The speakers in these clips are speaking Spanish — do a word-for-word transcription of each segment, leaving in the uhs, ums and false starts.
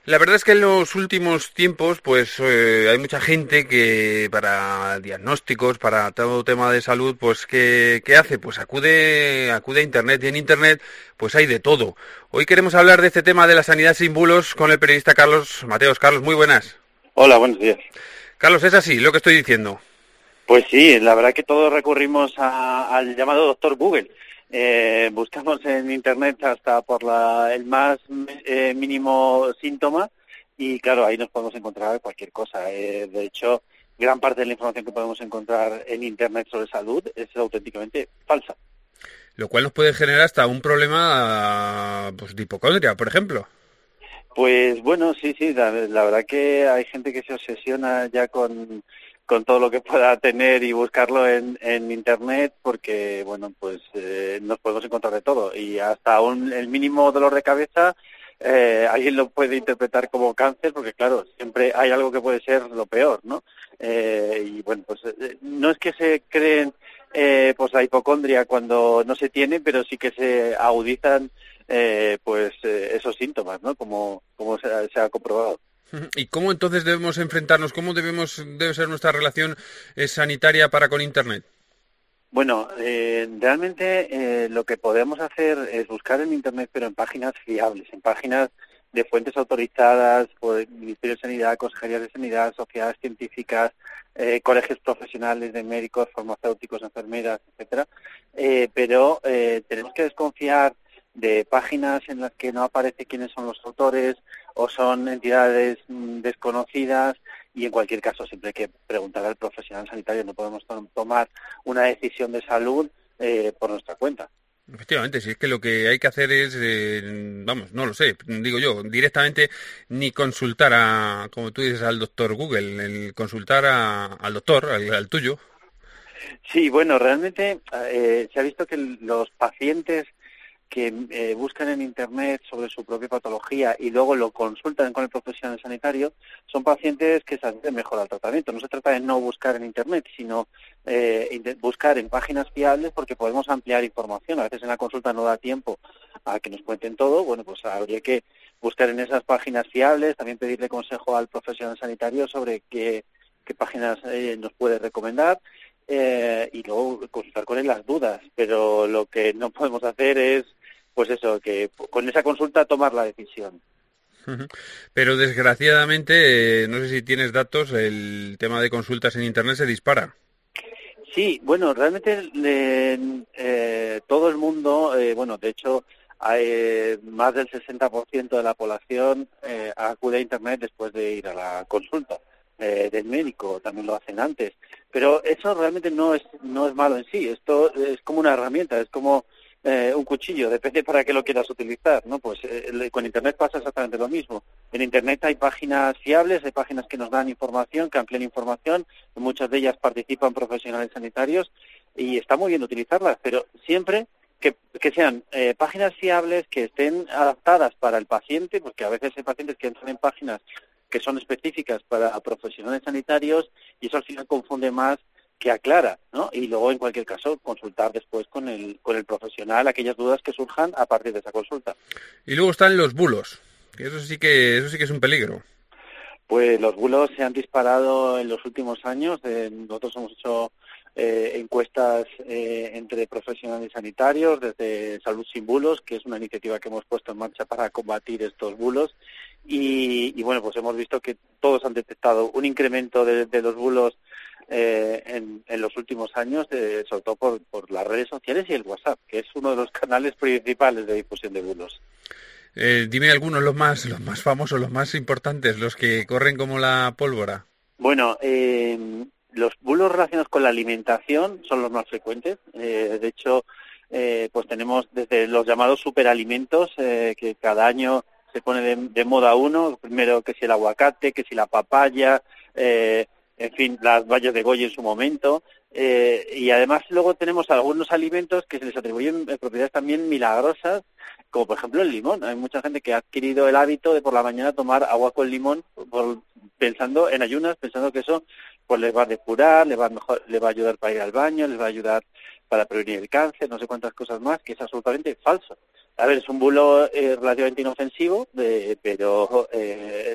La verdad es que en los últimos tiempos, pues eh, hay mucha gente que para diagnósticos, para todo tema de salud, pues ¿qué, qué hace? Pues acude, acude a Internet y en Internet pues hay de todo. Hoy queremos hablar de este tema de la sanidad sin bulos con el periodista Carlos Mateos. Carlos, muy buenas. Hola, buenos días. Carlos, es así lo que estoy diciendo. Pues sí, la verdad que todos recurrimos a- al llamado doctor Google. Eh, buscamos en Internet hasta por la, el más eh, mínimo síntoma y claro, ahí nos podemos encontrar cualquier cosa. Eh, de hecho, gran parte de la información que podemos encontrar en Internet sobre salud es auténticamente falsa. Lo cual nos puede generar hasta un problema pues, de hipocondria, por ejemplo. Pues bueno, sí, sí, la, la verdad que hay gente que se obsesiona ya con, con todo lo que pueda tener y buscarlo en, en Internet porque, bueno, pues eh, nos podemos encontrar de todo y hasta un, el mínimo dolor de cabeza eh, alguien lo puede interpretar como cáncer porque, claro, siempre hay algo que puede ser lo peor, ¿no? Eh, y bueno, pues eh, no es que se creen eh, pues la hipocondria cuando no se tiene, pero sí que se agudizan eh, pues eh, esos síntomas, ¿no? Como, como se, ha- se ha comprobado. ¿Y cómo entonces debemos enfrentarnos? ¿Cómo debemos debe ser nuestra relación eh, sanitaria para con Internet? Bueno, eh, realmente eh, lo que podemos hacer es buscar en Internet, pero en páginas fiables, en páginas de fuentes autorizadas por el Ministerio de Sanidad, Consejerías de Sanidad, sociedades científicas, eh, colegios profesionales de médicos, farmacéuticos, enfermeras, etcétera. Eh, pero eh, tenemos que desconfiar de páginas en las que no aparece quiénes son los autores o son entidades mm, desconocidas y en cualquier caso siempre hay que preguntar al profesional sanitario, no podemos to- tomar una decisión de salud eh, por nuestra cuenta. Efectivamente, si es que lo que hay que hacer es, eh, vamos, no lo sé, digo yo, directamente ni consultar a, como tú dices, al doctor Google, el consultar a- al doctor, al, al tuyo. Sí, bueno, realmente eh, se ha visto que el- los pacientes que eh, buscan en Internet sobre su propia patología y luego lo consultan con el profesional sanitario, son pacientes que se adhieren mejor al tratamiento. No se trata de no buscar en Internet, sino eh, inte- buscar en páginas fiables porque podemos ampliar información. A veces en la consulta no da tiempo a que nos cuenten todo. Bueno, pues habría que buscar en esas páginas fiables, también pedirle consejo al profesional sanitario sobre qué, qué páginas eh, nos puede recomendar. Eh, y luego consultar con él las dudas, pero lo que no podemos hacer es pues eso, que con esa consulta tomar la decisión. Ujú. Pero desgraciadamente, eh, no sé si tienes datos, el tema de consultas en Internet se dispara. Sí, bueno, realmente eh, eh, todo el mundo, eh, bueno, de hecho, hay, eh, más del sesenta por ciento de la población eh, acude a Internet después de ir a la consulta eh, del médico, también lo hacen antes. Pero eso realmente no es no es malo en sí, esto es como una herramienta, es como eh, un cuchillo, depende para qué lo quieras utilizar, ¿no? Pues eh, con Internet pasa exactamente lo mismo. En Internet hay páginas fiables, hay páginas que nos dan información, que amplían información, en muchas de ellas participan profesionales sanitarios y está muy bien utilizarlas, pero siempre que, que sean eh, páginas fiables, que estén adaptadas para el paciente, porque a veces hay pacientes que entran en páginas que son específicas para profesionales sanitarios y eso al final confunde más que aclara, ¿no? Y luego, en cualquier caso, consultar después con el, con el profesional aquellas dudas que surjan a partir de esa consulta. Y luego están los bulos, que eso sí que eso sí que es un peligro. Pues los bulos se han disparado en los últimos años. Eh, nosotros hemos hecho eh, encuestas eh, entre profesionales sanitarios, desde Salud sin Bulos, que es una iniciativa que hemos puesto en marcha para combatir estos bulos. Y, y bueno, pues hemos visto que todos han detectado un incremento de, de los bulos eh, en, en los últimos años, eh, sobre todo por, por las redes sociales y el WhatsApp, que es uno de los canales principales de difusión de bulos. Eh, dime algunos los más, los más famosos, los más importantes, los que corren como la pólvora. Bueno, eh, los bulos relacionados con la alimentación son los más frecuentes. Eh, de hecho, eh, pues tenemos desde los llamados superalimentos, eh, que cada año se pone de, de moda uno. Primero que si el aguacate, que si la papaya, eh, en fin, las bayas de Goya en su momento. Eh, y además luego tenemos algunos alimentos que se les atribuyen eh, propiedades también milagrosas, como por ejemplo el limón. Hay mucha gente que ha adquirido el hábito de por la mañana tomar agua con limón por, pensando en ayunas, pensando que eso pues les va a depurar, les va a mejor, les va a ayudar para ir al baño, les va a ayudar para prevenir el cáncer, no sé cuántas cosas más, que es absolutamente falso. A ver, es un bulo eh, relativamente inofensivo, eh, pero eh,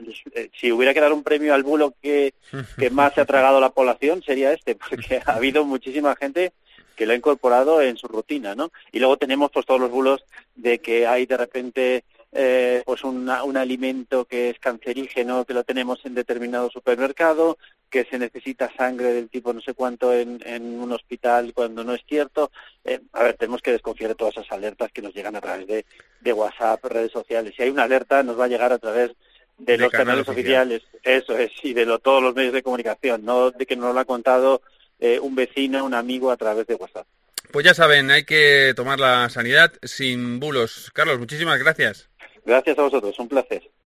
si hubiera que dar un premio al bulo que, que más se ha tragado la población, sería este, porque ha habido muchísima gente que lo ha incorporado en su rutina, ¿no? Y luego tenemos pues todos los bulos de que hay de repente eh, pues una, un alimento que es cancerígeno, que lo tenemos en determinado supermercado, que se necesita sangre del tipo no sé cuánto en, en un hospital cuando no es cierto. Eh, a ver, tenemos que desconfiar de todas esas alertas que nos llegan a través de, de WhatsApp, redes sociales. Si hay una alerta, nos va a llegar a través de, de los canales oficial. oficiales, eso es, y de lo, todos los medios de comunicación, no de que nos lo ha contado Eh, un vecino, un amigo a través de WhatsApp. Pues ya saben, hay que tomar la sanidad sin bulos. Carlos, muchísimas gracias. Gracias a vosotros, un placer.